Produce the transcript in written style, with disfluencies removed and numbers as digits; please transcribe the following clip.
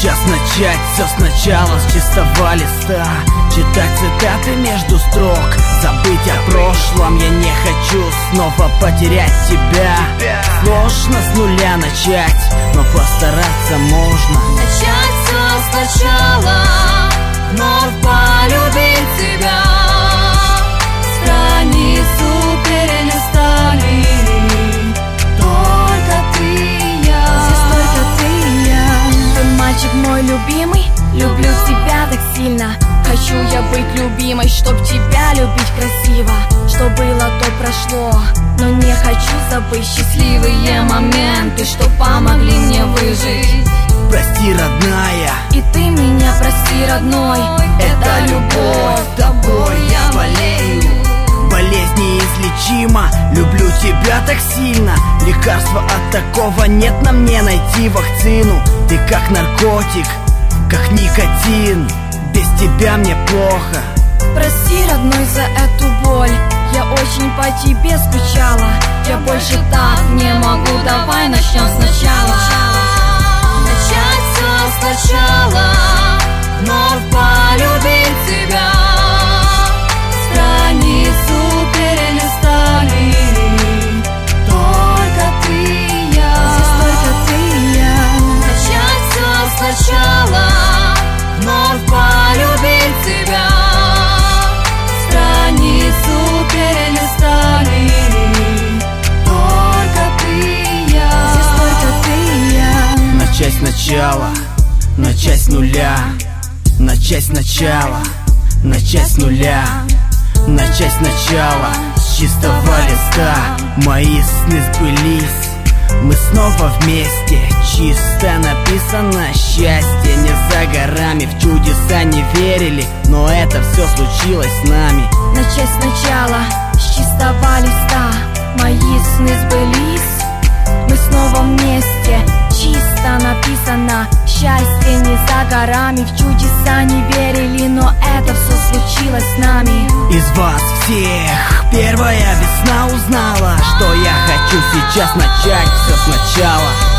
сейчас начать все сначала, с чистого листа. Читать цитаты между строк, забыть о прошлом. Я не хочу снова потерять тебя. Сложно с нуля начать, но постараться можно. Начать все сначала, вновь полюбить тебя. Страницу перелистали, только ты и я. Здесь только ты и я. Ты мальчик мой любимый, люблю тебя так сильно. Хочу я быть любимой, чтоб тебя любить красиво. Что было, то прошло, но не хочу забыть счастливые моменты, что помогли мне выжить. Прости, родная, и ты меня прости, родной. это любовь, тобой я болею. Болезнь неизлечима, люблю тебя так сильно. Лекарства от такого нет, нам не найти вакцину. Ты как наркотик, как никотин, без тебя мне плохо. Прости, родной, за эту боль. Я очень по тебе скучала. Я больше так не могу, давай начнем сначала. Начать все сначала, вновь полюбить тебя. Страницу перелистали, только ты и я. Здесь только ты и я. Начать все сначала, вновь полюбить тебя. Страницу перелистали, только ты и я. Здесь только ты и я. Начать сначала, начать с нуля. Начать сначала, начать с нуля. Начать сначала, с чистого листа. Мои сны сбылись, мы снова вместе. Чисто написано счастье не за горами. В чудеса не верили, но это все случилось с нами. Начать сначала, с чистого листа. Мои сны сбылись, мы снова вместе. Чисто написано счастье не за горами. В чудеса не верили, но это все случилось с нами. Из вас всех первая весна узнала, что я хочу сейчас начать все сначала.